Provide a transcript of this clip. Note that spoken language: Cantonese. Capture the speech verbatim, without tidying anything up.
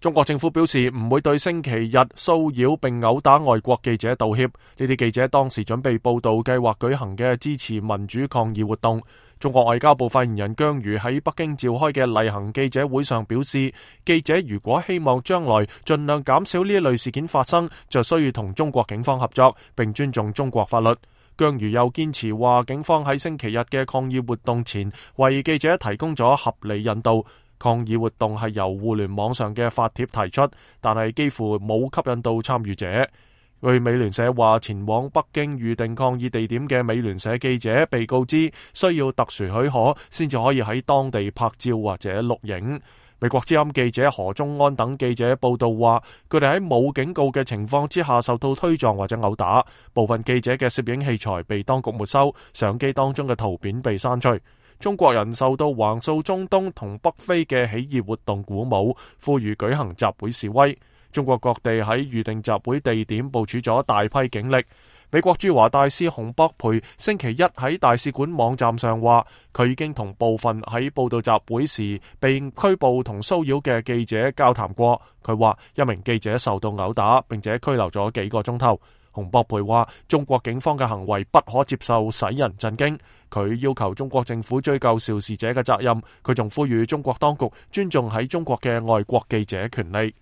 中國政府表示唔會對星期日騷擾並毆打外國記者道歉。呢啲記者當時準備報道計劃舉行嘅支持民主抗議活動。中國外交部發言人姜瑜喺北京召開嘅例行記者會上表示，記者如果希望將來盡量減少呢一類事件發生，就需要同中國警方合作，並尊重中國法律。姜瑜又堅持話，警方喺星期日嘅抗議活動前為記者提供咗合理引導。抗議活動係由互聯網上嘅發帖提出，但係幾乎冇吸引到參與者。據美聯社話，前往北京預定抗議地點嘅美聯社記者被告知需要特殊許可先至可以喺當地拍照或者錄影。美國之音記者何忠安等記者報道話，佢哋喺冇警告嘅情況之下受到推撞或者毆打，部分記者嘅攝影器材被當局沒收，相機當中嘅圖片被刪除。中國人受到橫掃中東同北非嘅起義活動鼓舞，呼籲舉行集會示威。中國各地喺預定集會地點部署咗大批警力。美國駐華大使洪博培星期一喺大使館網站上話，佢已經同部分喺報道集會時被拘捕同騷擾嘅記者交談過。佢話一名記者受到毆打，並且拘留咗幾個鐘頭。洪博培話，中國警方嘅行為不可接受，使人震驚。佢要求中國政府追究肇事者嘅責任。佢仲呼籲中國當局尊重喺中國嘅外國記者權利。